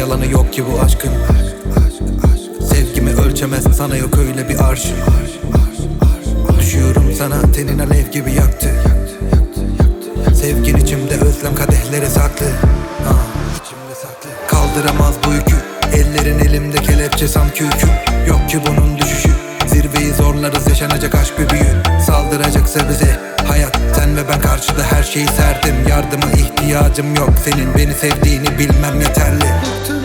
yalanı yok ki bu aşkın. Sevgimi ölçemez, sana yok öyle bir arşın. Düşüyorum sana, tenin alev gibi yaktı. Sevgin içimde, özlem kadehleri saklı. Kaldıramaz bu yükü, ellerin elimde kelepçe sanki hüküm. Yok ki bunun düşüşü, zirveyi zorlarız, yaşanacak aşk bir büyü. Saldıracaksa bize hayat, sen ve ben karşıda her şeyi serdim. Yardıma ihtiyacım yok, senin beni sevdiğini bilmem yeterli.